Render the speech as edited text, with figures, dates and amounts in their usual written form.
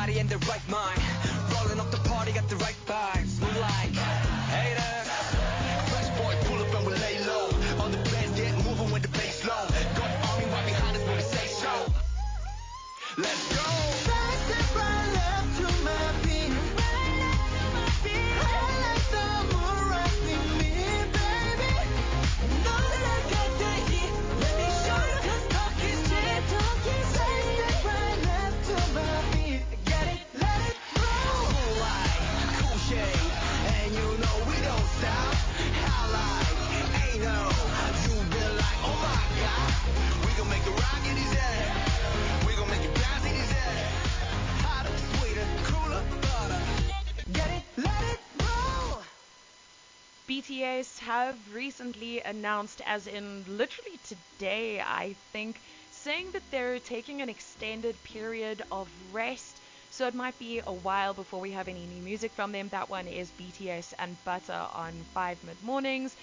body and the right mind. Rolling up the party, got the right vibes. Move like haters. Fresh boy, pull up and we lay low. All the bands get moving when the bass low. Got the army right behind us when we say so. Let's go. Right step right left to my beat. I like the moon rocking me, baby. Know that I got the heat. Let me show you 'cause talk is cheap. Right step right left to my beat. Get it, let it roll. Cool light, cool shade, and you know we don't stop. High life, ain't no. You've been like, oh my God. We gon' make it rock in his head. We gon' make it bounce in his head. Hotter, sweeter, cooler, butter. Get it, let it roll. BTS have recently announced, as in literally today, I think, saying that they're taking an extended period of rest. So it might be a while before we have any new music from them. That one is BTS and Butter on 5 Mid Mornings.